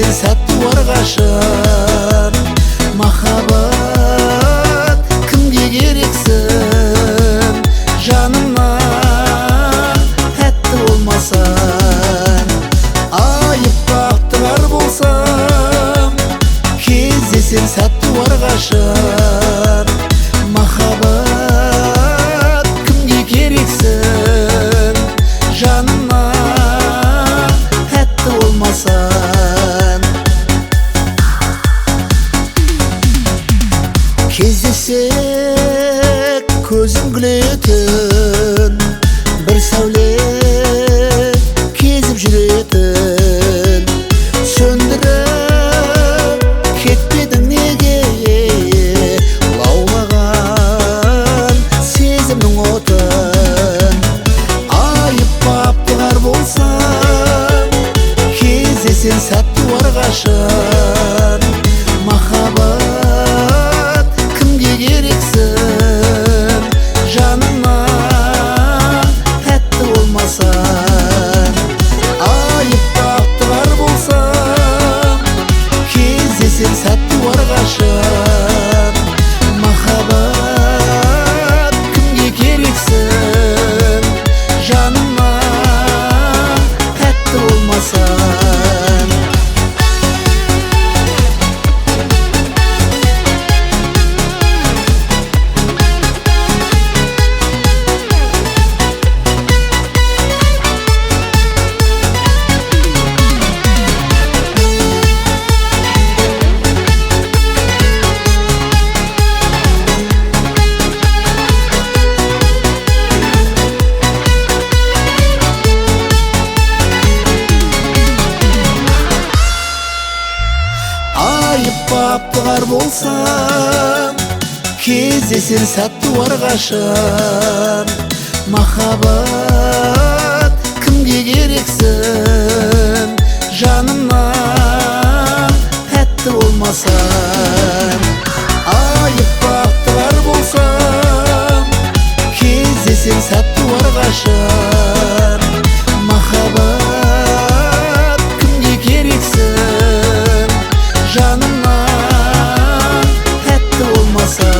Кездесер сәтті уарғашын махаббат кімге керексің жанымнан тәтті болмасаң айып бақтығар болсам кездесер сәтті уарғашын махаббат кімге керексің жанымнан тәтті болмасаң кездесек көзім күлетін бір сәуле кезіп жүретін сөндіріп кетпедің неге лаулаған сезімнің отын айып баптығар болсам кездесер сәтті уарғашын махаббат кімге керексің жанымнан тәтті болмасаң айып баптығар болсам кездесер сәтті уарғашын махаббат кімге керексің жанымнан тәтті болмасаң айып баптығар болсам кездесер сәтті уарғашын махаббат кімге керексің жанымнан тәтті болмасаң айып баптығар болсам кездесер сәтті уарғашын махаббат кімге керексің жанымнан тәтті болмасаң